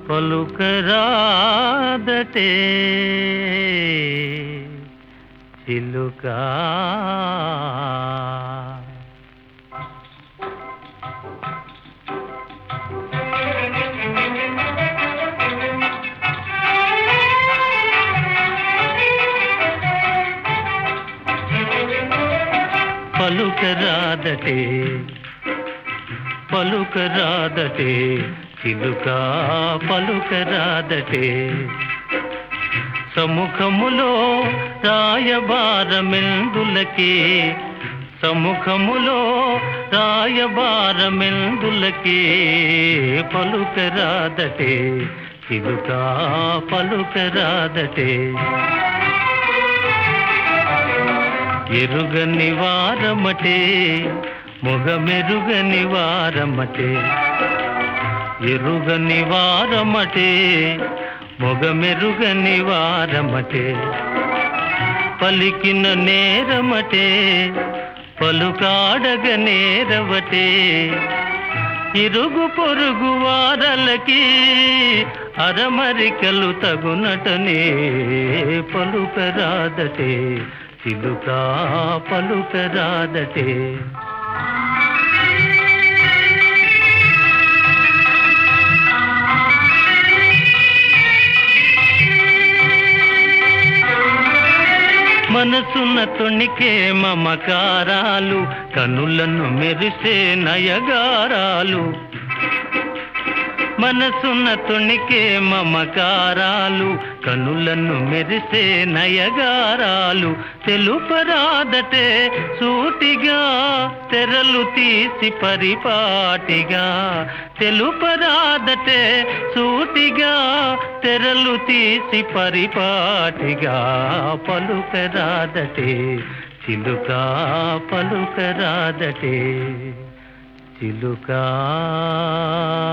పలుకరాదటే చిలుక. పలుకరాదటే పలుకరాదటే చిలుక పలుకరాదటే. సముఖములో రాయబారమెందులకే సముఖములో రాయబారమెందులకే పలుకరాదటే చిలుక పలుకరాదటే. ఎరుగని వారమటే మొగమెరుగని వారమటే. ఎరుగని వారమటే మొగమెరుగని వారమటే. పలికిన నేరమటే పలుకాడగ నేరవటే. ఇరుగు పొరుగు వారలకి అరమరికలు తగునటనే పలుకరాదటే చిలుక పలుకరాదటే. మనసున తొణికే మమకారాలు కనులను మెరిసే నయగారాలు. మనసున తొణికే మమకారాలు కనులను మెరిసే నయగారాలు. తెలుపరాదటే సూటిగా తెరలు తీసి పరిపాటిగా. తెలుపరాదటే సూటిగా తెరలు తీసి పరిపాటిగా. పలుకరాదటే చిలుక పలుకరాదటే చిలుక.